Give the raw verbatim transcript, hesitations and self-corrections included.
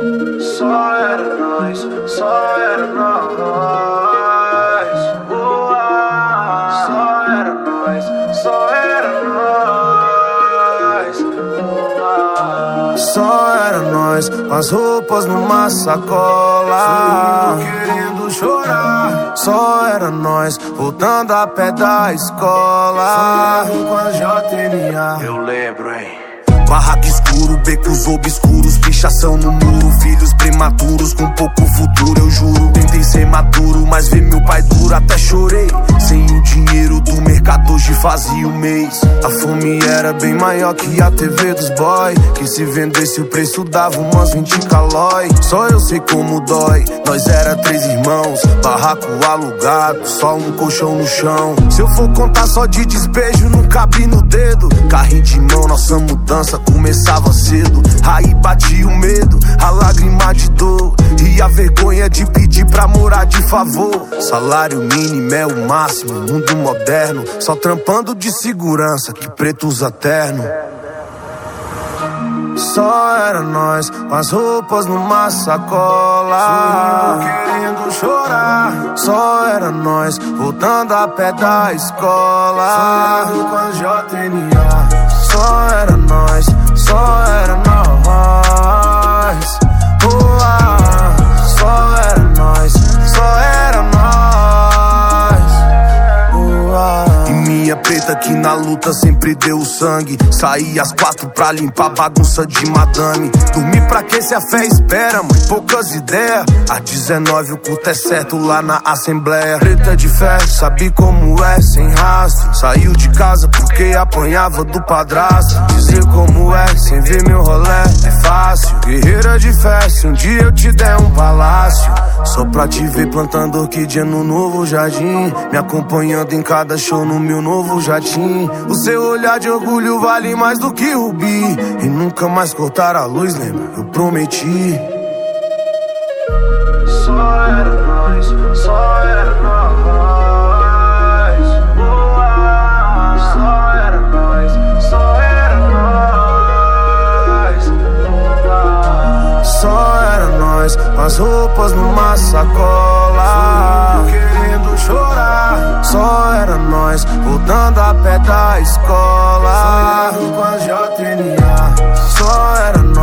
Só era nós, só era nós. Uau. Só era nós, só era nós. Uau. Só era nós, com as roupas numa sacola, querendo chorar. Só era nós, voltando a pé da escola, sonhando com a J N A. Eu lembro, hein? Barraco escuro, becos obscuros, pichação no muro, filhos prematuros com pouco futuro, eu juro. Tentei ser maduro, mas vi meu pai duro, até chorei. Sem o dinheiro do mercado hoje fazia o mês. A fome era bem maior que a T V dos boy, que se vendesse o preço dava umas vinte calói. Só eu sei como dói, nós era três irmãos, barraco alugado, só um colchão no chão. Se eu for contar só de despejo, não cabe no dedo. Carrinho de mão, nossa mudança começava cedo. Aí batia o medo, a lágrima de dor e a vergonha de pedir pra morar de favor. Salário mínimo é o máximo, mundo moderno, só trampando de segurança que preto usa terno. Só era nós, com as roupas numa sacola, querendo chorar. Só era nós, voltando a pé da escola, sonhando com a J N A. Só era nós, só era nós. Uau. Só era nós, só era nós. Uau. E minha preta que na luta sempre deu o sangue. Saí às quatro pra limpar bagunça de madame. Dormir pra que se a fé espera, mãe? Poucas ideias. Às dezenove o culto é certo lá na Assembleia. Preta de fé, sabe como é, sem rastro. Saiu de casa porque apanhava do padrasto. Dizer como é, sem ver meu rolé, é fácil. Guerreira de fé, se um dia eu te der um palácio, só pra te ver plantando orquídea no novo jardim, me acompanhando em cada show no meu novo jatim. O seu olhar de orgulho vale mais do que rubi. E nunca mais cortar a luz, lembra? Eu prometi. Só era nós, só era nós. Uau. Só era nós, só era nós. Uau. Só era nós, com as roupas numa sacola, querendo chorar. Só era nós, voltando a pé da escola, sonhando com a J N A. Só era nós.